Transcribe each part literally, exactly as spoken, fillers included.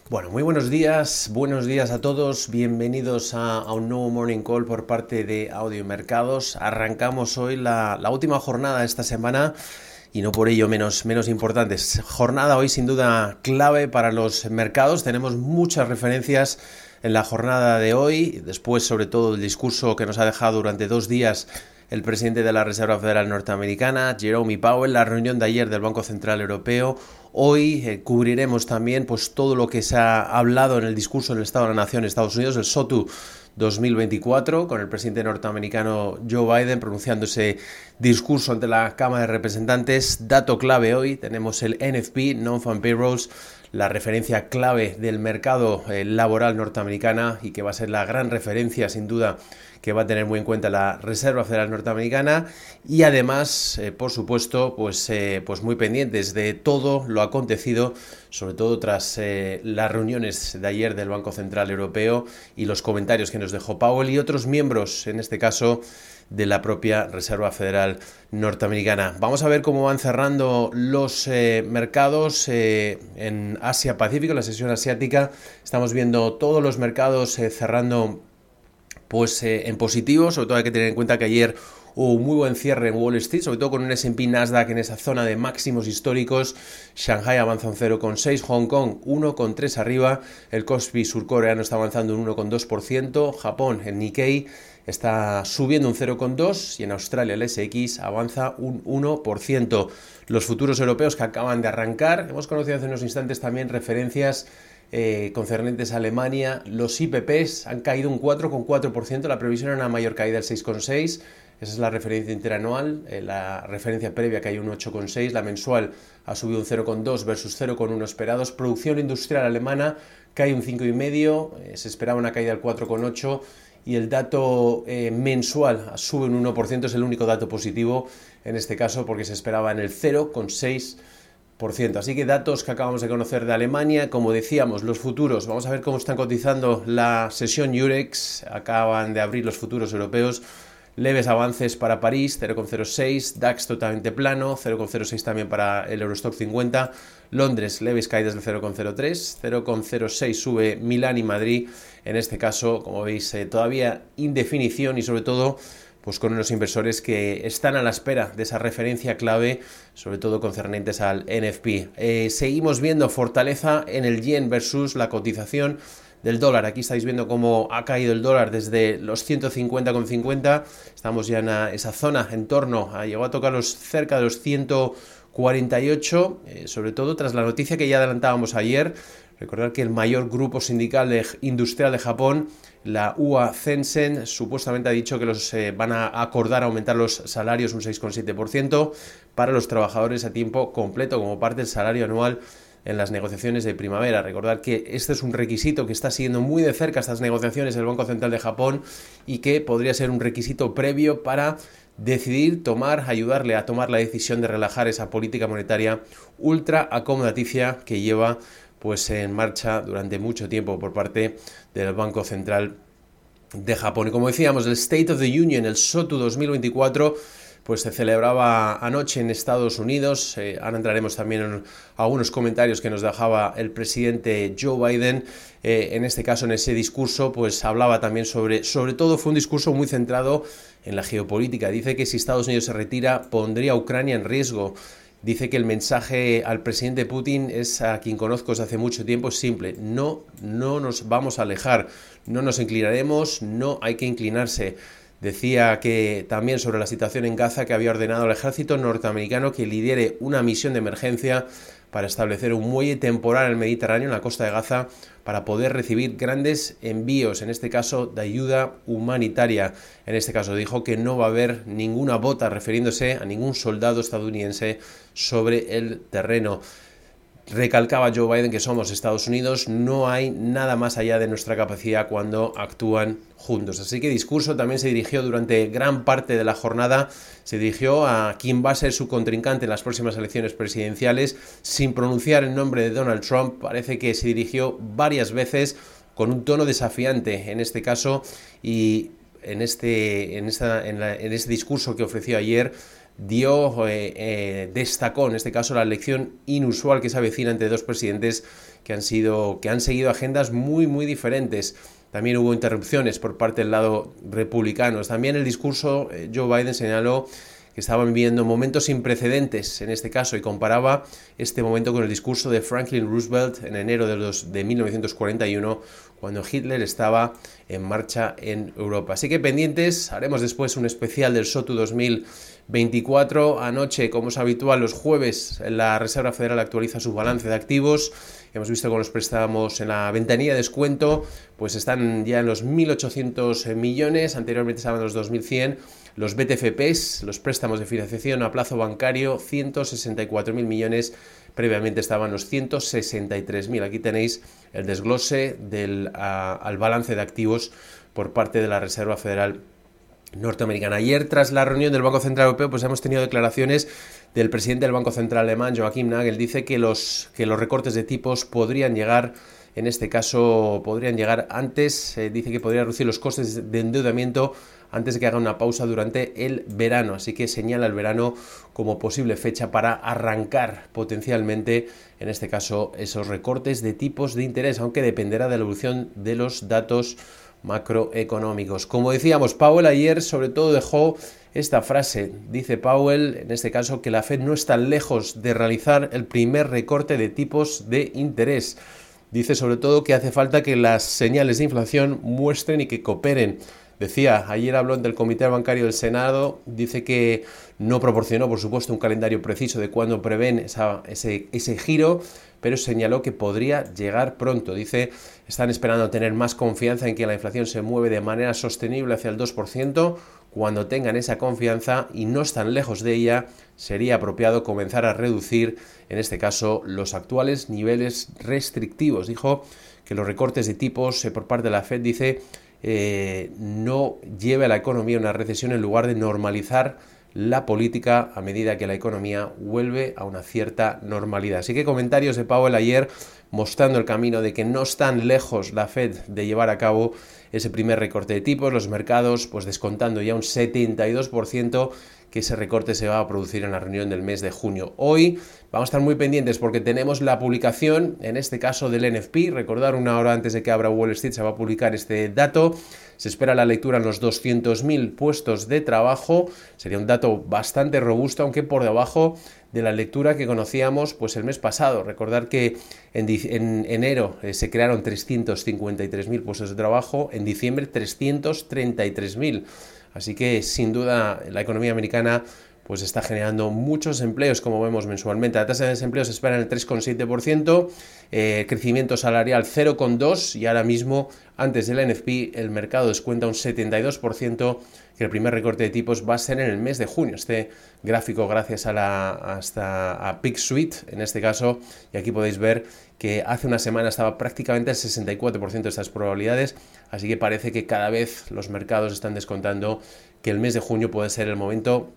Bueno, muy buenos días, buenos días a todos, bienvenidos a, a un nuevo Morning Call por parte de Audio Mercados. Arrancamos hoy la, la última jornada de esta semana y no por ello menos, menos importante. Jornada hoy sin duda clave para los mercados, tenemos muchas referencias en la jornada de hoy, después sobre todo el discurso que nos ha dejado durante dos días el presidente de la Reserva Federal Norteamericana, Jerome Powell, la reunión de ayer del Banco Central Europeo. Hoy eh, cubriremos también pues, todo lo que se ha hablado en el discurso del Estado de la Nación de Estados Unidos, el S O T U dos mil veinticuatro, con el presidente norteamericano Joe Biden pronunciando ese discurso ante la Cámara de Representantes. Dato clave hoy, tenemos el N F P, Non-Farm Payrolls, la referencia clave del mercado eh, laboral norteamericana y que va a ser la gran referencia sin duda que va a tener muy en cuenta la Reserva Federal Norteamericana y además, eh, por supuesto, pues, eh, pues muy pendientes de todo lo acontecido, sobre todo tras eh, las reuniones de ayer del Banco Central Europeo y los comentarios que nos dejó Powell y otros miembros, en este caso, de la propia Reserva Federal Norteamericana. Vamos a ver cómo van cerrando los eh, mercados eh, en Asia-Pacífico, la sesión asiática. Estamos viendo todos los mercados eh, cerrando pues eh, en positivo, sobre todo hay que tener en cuenta que ayer hubo un muy buen cierre en Wall Street, sobre todo con un S and P Nasdaq en esa zona de máximos históricos. Shanghai avanza un cero coma seis, Hong Kong uno coma tres arriba, el Kospi surcoreano está avanzando un uno coma dos por ciento, Japón, el Nikkei, está subiendo un cero coma dos y en Australia el S X avanza un uno por ciento. Los futuros europeos que acaban de arrancar, hemos conocido hace unos instantes también referencias Eh, concernientes a Alemania. Los I P Ps han caído un cuatro coma cuatro por ciento, la previsión era una mayor caída del seis coma seis por ciento, esa es la referencia interanual, eh, la referencia previa cayó un ocho coma seis por ciento, la mensual ha subido un cero coma dos por ciento versus cero coma uno por ciento esperados. Producción industrial alemana cae un cinco coma cinco por ciento, eh, se esperaba una caída del cuatro coma ocho por ciento y el dato eh, mensual sube un uno por ciento, es el único dato positivo en este caso porque se esperaba en el cero coma seis por ciento. Por ciento. Así que datos que acabamos de conocer de Alemania, como decíamos, los futuros, vamos a ver cómo están cotizando la sesión Eurex, acaban de abrir los futuros europeos, leves avances para París, cero coma cero seis, DAX totalmente plano, cero coma cero seis también para el Eurostock cincuenta, Londres, leves caídas del cero coma cero tres, cero coma cero seis sube Milán y Madrid, en este caso, como veis, eh, todavía indefinición y sobre todo pues con unos inversores que están a la espera de esa referencia clave, sobre todo concernientes al N F P. Eh, seguimos viendo fortaleza en el yen versus la cotización del dólar. Aquí estáis viendo cómo ha caído el dólar desde los ciento cincuenta coma cincuenta. Estamos ya en esa zona en torno, a, llegó a tocar los cerca de los ciento cuarenta y ocho, eh, sobre todo tras la noticia que ya adelantábamos ayer. Recordar que el mayor grupo sindical de, industrial de Japón, la U A Zensen, supuestamente ha dicho que los eh, van a acordar aumentar los salarios un seis coma siete por ciento para los trabajadores a tiempo completo como parte del salario anual en las negociaciones de primavera. Recordar que este es un requisito que está siguiendo muy de cerca estas negociaciones el Banco Central de Japón y que podría ser un requisito previo para decidir tomar, ayudarle a tomar la decisión de relajar esa política monetaria ultra acomodaticia que lleva pues en marcha durante mucho tiempo por parte del Banco Central de Japón. Y como decíamos, el State of the Union, el S O T U dos mil veinticuatro, pues se celebraba anoche en Estados Unidos. Eh, ahora entraremos también en algunos comentarios que nos dejaba el presidente Joe Biden. Eh, en este caso, en ese discurso, pues hablaba también sobre, sobre todo fue un discurso muy centrado en la geopolítica. Dice que si Estados Unidos se retira, pondría a Ucrania en riesgo. Dice que el mensaje al presidente Putin es, a quien conozco desde hace mucho tiempo, es simple. No, no nos vamos a alejar, no nos inclinaremos, no hay que inclinarse. Decía que también sobre la situación en Gaza que había ordenado al ejército norteamericano que lidere una misión de emergencia para establecer un muelle temporal en el Mediterráneo, en la costa de Gaza, para poder recibir grandes envíos, en este caso de ayuda humanitaria. En este caso dijo que no va a haber ninguna bota, refiriéndose a ningún soldado estadounidense sobre el terreno. Recalcaba Joe Biden que somos Estados Unidos, no hay nada más allá de nuestra capacidad cuando actúan juntos. Así que discurso también se dirigió durante gran parte de la jornada, se dirigió a quien va a ser su contrincante en las próximas elecciones presidenciales, sin pronunciar el nombre de Donald Trump. Parece que se dirigió varias veces con un tono desafiante en este caso y en este, en esta, en la, en este discurso que ofreció ayer dio, eh, eh, destacó en este caso la elección inusual que se avecina entre dos presidentes que han sido, que han seguido agendas muy, muy diferentes. También hubo interrupciones por parte del lado republicano. También el discurso, eh, Joe Biden señaló que estaban viviendo momentos sin precedentes en este caso y comparaba este momento con el discurso de Franklin Roosevelt en enero de, los, de mil novecientos cuarenta y uno, cuando Hitler estaba en marcha en Europa. Así que pendientes, haremos después un especial del SOTU dos mil veinticuatro. Anoche, como es habitual, los jueves la Reserva Federal actualiza su balance de activos. Hemos visto con los préstamos en la ventanilla de descuento, pues están ya en los mil ochocientos millones, anteriormente estaban en los dos mil cien. Los B T F Ps, los préstamos de financiación a plazo bancario, ciento sesenta y cuatro mil millones, previamente estaban los ciento sesenta y tres mil. Aquí tenéis el desglose del, a, al balance de activos por parte de la Reserva Federal norteamericana. Ayer, tras la reunión del Banco Central Europeo, pues hemos tenido declaraciones del presidente del Banco Central alemán, Joachim Nagel. Dice que los, que los recortes de tipos podrían llegar, en este caso, podrían llegar antes, eh, dice que podría reducir los costes de endeudamiento antes de que haga una pausa durante el verano, así que señala el verano como posible fecha para arrancar potencialmente, en este caso, esos recortes de tipos de interés, aunque dependerá de la evolución de los datos macroeconómicos. Como decíamos, Powell ayer sobre todo dejó esta frase, dice Powell, en este caso, que la Fed no está lejos de realizar el primer recorte de tipos de interés. Dice sobre todo que hace falta que las señales de inflación muestren y que cooperen. Decía, ayer habló del Comité Bancario del Senado, dice que no proporcionó, por supuesto, un calendario preciso de cuándo prevén esa, ese, ese giro, pero señaló que podría llegar pronto. Dice, están esperando tener más confianza en que la inflación se mueve de manera sostenible hacia el dos por ciento. Cuando tengan esa confianza y no están lejos de ella, sería apropiado comenzar a reducir, en este caso, los actuales niveles restrictivos. Dijo que los recortes de tipos eh, por parte de la Fed, dice, Eh, no lleve a la economía a una recesión en lugar de normalizar la política a medida que la economía vuelve a una cierta normalidad. Así que comentarios de Powell ayer mostrando el camino de que no están lejos la Fed de llevar a cabo ese primer recorte de tipos, los mercados pues descontando ya un setenta y dos por ciento que ese recorte se va a producir en la reunión del mes de junio. Hoy vamos a estar muy pendientes porque tenemos la publicación, en este caso del N F P. Recordar, una hora antes de que abra Wall Street se va a publicar este dato. Se espera la lectura en los doscientos mil puestos de trabajo. Sería un dato bastante robusto, aunque por debajo de la lectura que conocíamos pues el mes pasado. Recordar que en, en enero eh, se crearon trescientos cincuenta y tres mil puestos de trabajo, en diciembre trescientos treinta y tres mil. Así que, sin duda, la economía americana pues está generando muchos empleos, como vemos mensualmente. La tasa de desempleo se espera en el tres coma siete por ciento, eh, crecimiento salarial cero coma dos por ciento y ahora mismo, antes del N F P, el mercado descuenta un setenta y dos por ciento que el primer recorte de tipos va a ser en el mes de junio. Este gráfico, gracias a la hasta a Pick Suite, en este caso, y aquí podéis ver que hace una semana estaba prácticamente al sesenta y cuatro por ciento de estas probabilidades, así que parece que cada vez los mercados están descontando que el mes de junio puede ser el momento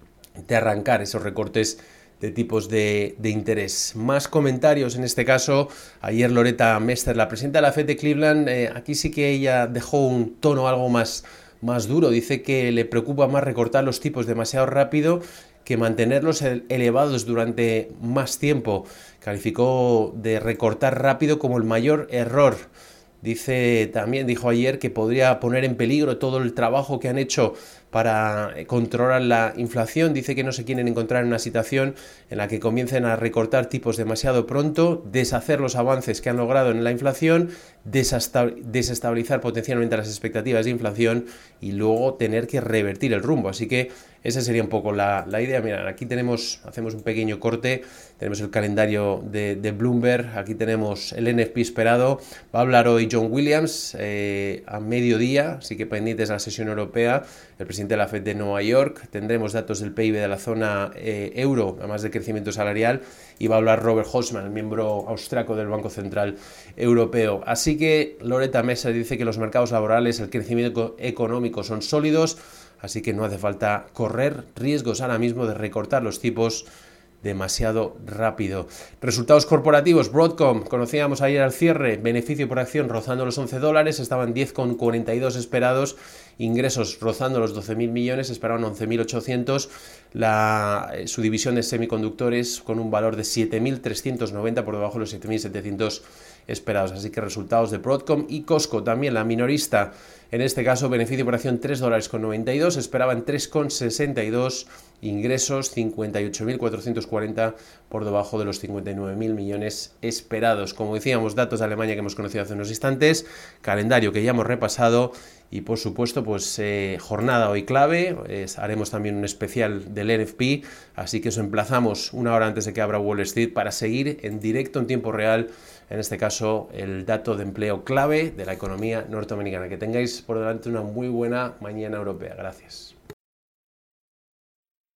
de arrancar esos recortes de tipos de, de interés. Más comentarios en este caso. Ayer Loretta Mester, la presidenta de la Fed de Cleveland, eh, aquí sí que ella dejó un tono algo más, más duro. Dice que le preocupa más recortar los tipos demasiado rápido que mantenerlos elevados durante más tiempo. Calificó de recortar rápido como el mayor error. Dice, también dijo ayer que podría poner en peligro todo el trabajo que han hecho para controlar la inflación. Dice que no se quieren encontrar en una situación en la que comiencen a recortar tipos demasiado pronto, deshacer los avances que han logrado en la inflación, desestabilizar potencialmente las expectativas de inflación y luego tener que revertir el rumbo. Así que esa sería un poco la, la idea. Mirad, aquí tenemos, hacemos un pequeño corte, tenemos el calendario de, de Bloomberg, aquí tenemos el N F P esperado. Va a hablar hoy John Williams eh, a mediodía, así que pendientes de la sesión europea, el presidente de la Fed de Nueva York. Tendremos datos del P I B de la zona eh, euro, además de crecimiento salarial, y va a hablar Robert Holzmann, el miembro austriaco del Banco Central Europeo. Así que Loretta Mester dice que los mercados laborales, el crecimiento económico son sólidos, así que no hace falta correr riesgos ahora mismo de recortar los tipos demasiado rápido. Resultados corporativos, Broadcom, conocíamos ayer al cierre, beneficio por acción rozando los once dólares, estaban diez coma cuarenta y dos esperados, ingresos rozando los doce mil millones, esperaban once mil ochocientos, la, su división de semiconductores con un valor de siete mil trescientos noventa por debajo de los siete mil setecientos esperados, así que resultados de Broadcom. Y Costco también, la minorista, en este caso beneficio por acción tres dólares con noventa y dos, esperaban tres coma sesenta y dos, ingresos cincuenta y ocho mil cuatrocientos cuarenta por debajo de los cincuenta y nueve mil millones esperados. Como decíamos, datos de Alemania que hemos conocido hace unos instantes, calendario que ya hemos repasado y por supuesto pues eh, jornada hoy clave, eh, haremos también un especial del N F P, así que os emplazamos una hora antes de que abra Wall Street para seguir en directo en tiempo real, en este caso el dato de empleo clave de la economía norteamericana. Que tengáis por delante una muy buena mañana europea. Gracias.